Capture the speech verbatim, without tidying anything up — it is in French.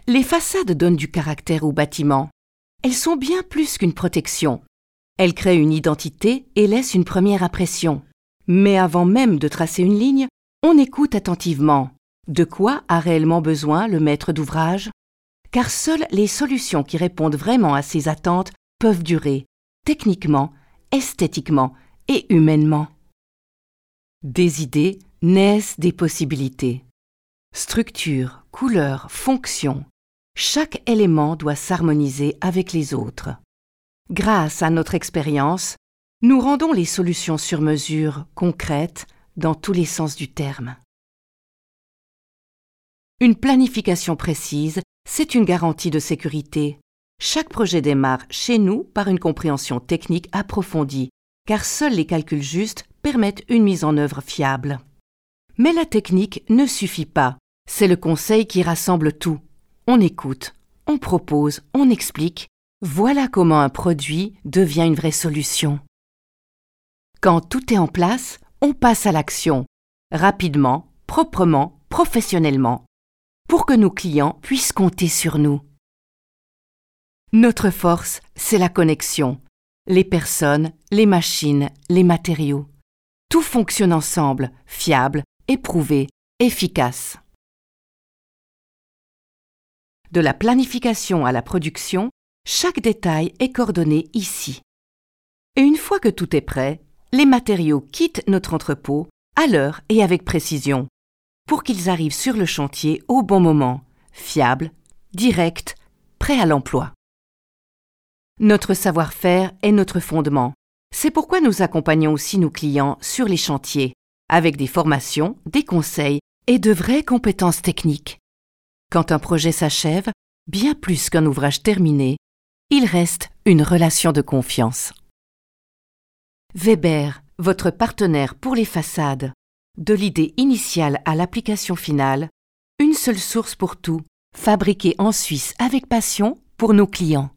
Les façades donnent du caractère aux bâtiments. Elles sont bien plus qu'une protection. Elles créent une identité et laissent une première impression. Mais avant même de tracer une ligne, on écoute attentivement. De quoi a réellement besoin le maître d'ouvrage? Car seules les solutions qui répondent vraiment à ces attentes peuvent durer, techniquement, esthétiquement et humainement. Des idées naissent des possibilités. Structure, couleur, fonction, chaque élément doit s'harmoniser avec les autres. Grâce à notre expérience, nous rendons les solutions sur mesure concrètes dans tous les sens du terme. Une planification précise, c'est une garantie de sécurité. Chaque projet démarre chez nous par une compréhension technique approfondie, car seuls les calculs justes permettent une mise en œuvre fiable. Mais la technique ne suffit pas. C'est le conseil qui rassemble tout. On écoute, on propose, on explique. Voilà comment un produit devient une vraie solution. Quand tout est en place, on passe à l'action, rapidement, proprement, professionnellement, pour que nos clients puissent compter sur nous. Notre force, c'est la connexion. Les personnes, les machines, les matériaux. Tout fonctionne ensemble, fiable, éprouvé, efficace. De la planification à la production, chaque détail est coordonné ici. Et une fois que tout est prêt, les matériaux quittent notre entrepôt à l'heure et avec précision, pour qu'ils arrivent sur le chantier au bon moment, fiables, directs, prêts à l'emploi. Notre savoir-faire est notre fondement. C'est pourquoi nous accompagnons aussi nos clients sur les chantiers, avec des formations, des conseils et de vraies compétences techniques. Quand un projet s'achève, bien plus qu'un ouvrage terminé, il reste une relation de confiance. Weber, votre partenaire pour les façades. De l'idée initiale à l'application finale, une seule source pour tout, fabriquée en Suisse avec passion pour nos clients.